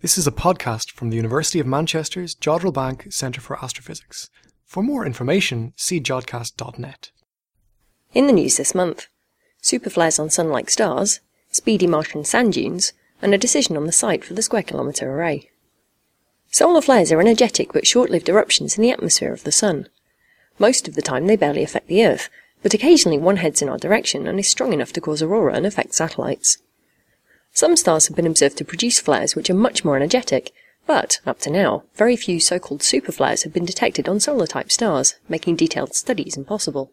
This is a podcast from the University of Manchester's Jodrell Bank Centre for Astrophysics. For more information, see jodcast.net. In the news this month, superflares on Sun-like stars, speedy Martian sand dunes, and a decision on the site for the Square Kilometre Array. Solar flares are energetic but short-lived eruptions in the atmosphere of the Sun. Most of the time they barely affect the Earth, but occasionally one heads in our direction and is strong enough to cause aurora and affect satellites. Some stars have been observed to produce flares which are much more energetic, but, up to now, very few so-called superflares have been detected on solar-type stars, making detailed studies impossible.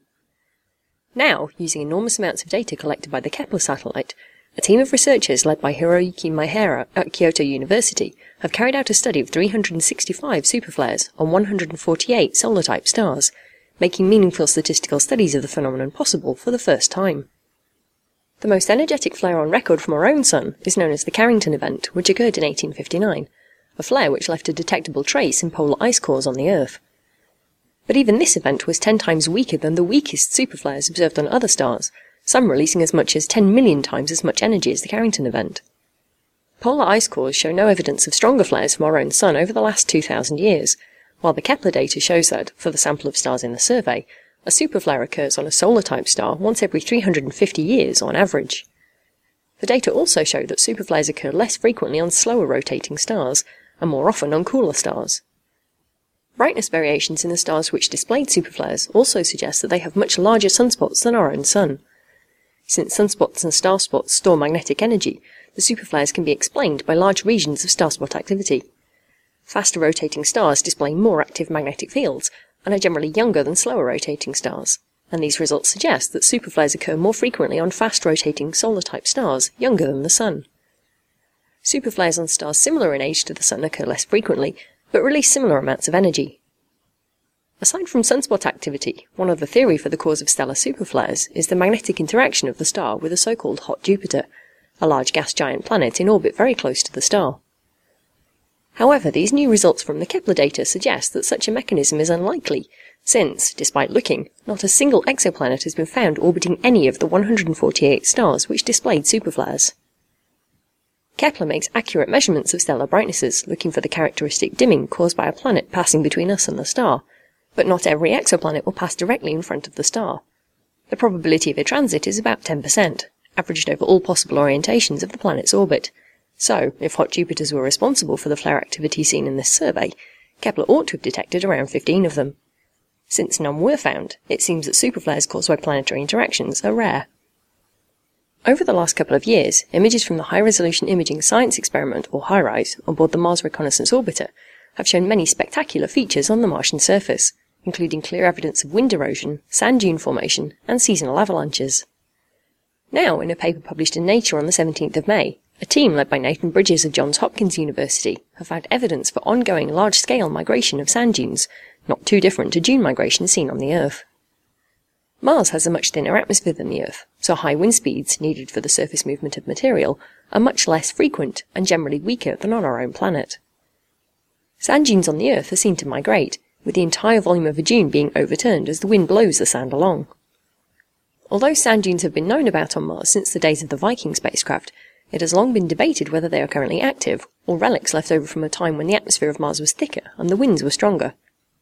Now, using enormous amounts of data collected by the Kepler satellite, a team of researchers led by Hiroyuki Maehara at Kyoto University have carried out a study of 365 superflares on 148 solar-type stars, making meaningful statistical studies of the phenomenon possible for the first time. The most energetic flare on record from our own Sun is known as the Carrington event, which occurred in 1859, a flare which left a detectable trace in polar ice cores on the Earth. But even this event was 10 times weaker than the weakest superflares observed on other stars, some releasing as much as 10 million times as much energy as the Carrington event. Polar ice cores show no evidence of stronger flares from our own Sun over the last 2,000 years, while the Kepler data shows that, for the sample of stars in the survey, a superflare occurs on a solar-type star once every 350 years on average. The data also show that superflares occur less frequently on slower rotating stars, and more often on cooler stars. Brightness variations in the stars which displayed superflares also suggest that they have much larger sunspots than our own Sun. Since sunspots and star spots store magnetic energy, the superflares can be explained by large regions of starspot activity. Faster rotating stars display more active magnetic fields, and are generally younger than slower rotating stars, and these results suggest that superflares occur more frequently on fast-rotating solar-type stars younger than the Sun. Superflares on stars similar in age to the Sun occur less frequently, but release similar amounts of energy. Aside from sunspot activity, one other theory for the cause of stellar superflares is the magnetic interaction of the star with a so-called hot Jupiter, a large gas giant planet in orbit very close to the star. However, these new results from the Kepler data suggest that such a mechanism is unlikely, since, despite looking, not a single exoplanet has been found orbiting any of the 148 stars which displayed superflares. Kepler makes accurate measurements of stellar brightnesses, looking for the characteristic dimming caused by a planet passing between us and the star, but not every exoplanet will pass directly in front of the star. The probability of a transit is about 10%, averaged over all possible orientations of the planet's orbit. So, if hot Jupiters were responsible for the flare activity seen in this survey, Kepler ought to have detected around 15 of them. Since none were found, it seems that superflares caused by planetary interactions are rare. Over the last couple of years, images from the High-Resolution Imaging Science Experiment, or HiRISE, on board the Mars Reconnaissance Orbiter, have shown many spectacular features on the Martian surface, including clear evidence of wind erosion, sand dune formation, and seasonal avalanches. Now, in a paper published in Nature on the 17th of May, a team led by Nathan Bridges of Johns Hopkins University have found evidence for ongoing large-scale migration of sand dunes, not too different to dune migration seen on the Earth. Mars has a much thinner atmosphere than the Earth, so high wind speeds needed for the surface movement of material are much less frequent and generally weaker than on our own planet. Sand dunes on the Earth are seen to migrate, with the entire volume of a dune being overturned as the wind blows the sand along. Although sand dunes have been known about on Mars since the days of the Viking spacecraft, it has long been debated whether they are currently active, or relics left over from a time when the atmosphere of Mars was thicker and the winds were stronger.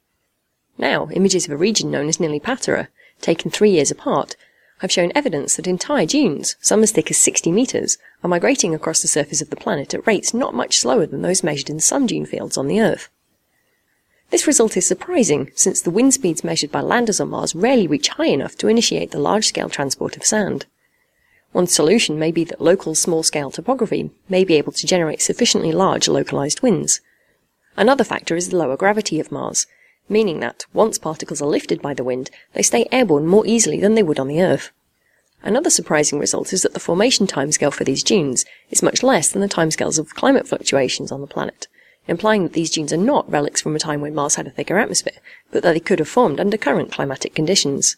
Now, images of a region known as Nili Patera, taken 3 years apart, have shown evidence that entire dunes, some as thick as 60 meters, are migrating across the surface of the planet at rates not much slower than those measured in some dune fields on the Earth. This result is surprising, since the wind speeds measured by landers on Mars rarely reach high enough to initiate the large-scale transport of sand. One solution may be that local small-scale topography may be able to generate sufficiently large localized winds. Another factor is the lower gravity of Mars, meaning that, once particles are lifted by the wind, they stay airborne more easily than they would on the Earth. Another surprising result is that the formation timescale for these dunes is much less than the timescales of climate fluctuations on the planet, implying that these dunes are not relics from a time when Mars had a thicker atmosphere, but that they could have formed under current climatic conditions.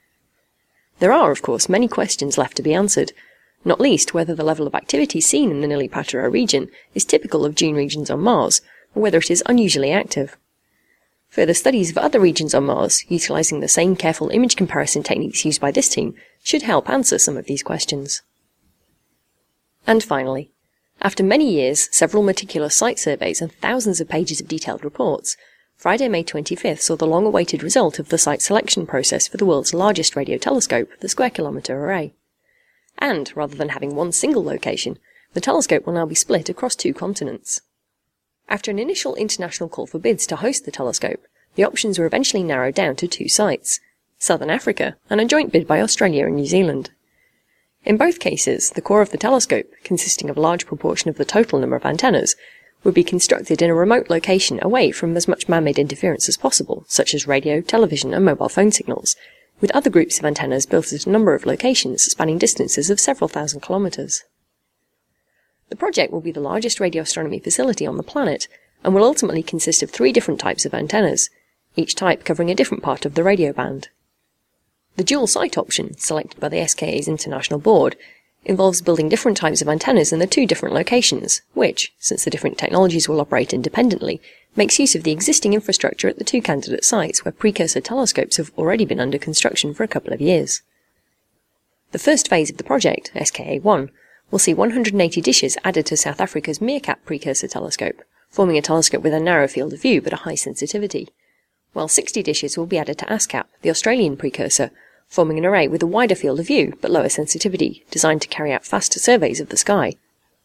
There are, of course, many questions left to be answered, not least whether the level of activity seen in the Nili Patera region is typical of dune regions on Mars, or whether it is unusually active. Further studies of other regions on Mars, utilizing the same careful image comparison techniques used by this team, should help answer some of these questions. And finally, After many years, several meticulous site surveys and thousands of pages of detailed reports, Friday, May 25th saw the long-awaited result of the site selection process for the world's largest radio telescope, the Square Kilometre Array. And, rather than having one single location, the telescope will now be split across 2 continents. After an initial international call for bids to host the telescope, the options were eventually narrowed down to 2 sites, Southern Africa and a joint bid by Australia and New Zealand. In both cases, the core of the telescope, consisting of a large proportion of the total number of antennas, would be constructed in a remote location away from as much man-made interference as possible, such as radio, television and mobile phone signals, with other groups of antennas built at a number of locations spanning distances of several thousand kilometres. The project will be the largest radio astronomy facility on the planet and will ultimately consist of 3 different types of antennas, each type covering a different part of the radio band. The dual site option, selected by the SKA's International Board, involves building different types of antennas in the 2 different locations, which, since the different technologies will operate independently, makes use of the existing infrastructure at the 2 candidate sites where precursor telescopes have already been under construction for a couple of years. The first phase of the project, SKA-1, will see 180 dishes added to South Africa's Meerkat precursor telescope, forming a telescope with a narrow field of view but a high sensitivity, while 60 dishes will be added to ASCAP, the Australian precursor, forming an array with a wider field of view but lower sensitivity, designed to carry out faster surveys of the sky.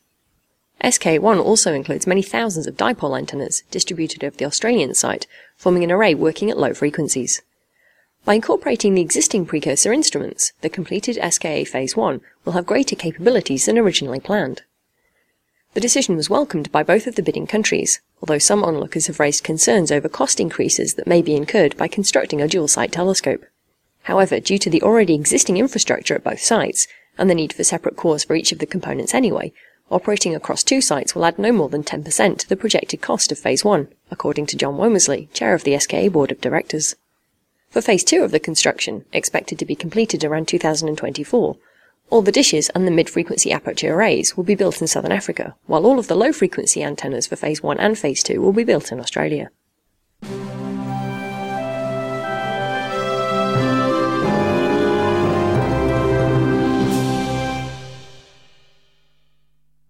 SK1 also includes many thousands of dipole antennas distributed over the Australian site, forming an array working at low frequencies. By incorporating the existing precursor instruments, the completed SKA Phase 1 will have greater capabilities than originally planned. The decision was welcomed by both of the bidding countries, although some onlookers have raised concerns over cost increases that may be incurred by constructing a dual-site telescope. However, due to the already existing infrastructure at both sites, and the need for separate cores for each of the components anyway, operating across 2 sites will add no more than 10% to the projected cost of Phase 1, according to John Womersley, chair of the SKA Board of Directors. For Phase 2 of the construction, expected to be completed around 2024, all the dishes and the mid-frequency aperture arrays will be built in Southern Africa, while all of the low-frequency antennas for Phase 1 and Phase 2 will be built in Australia.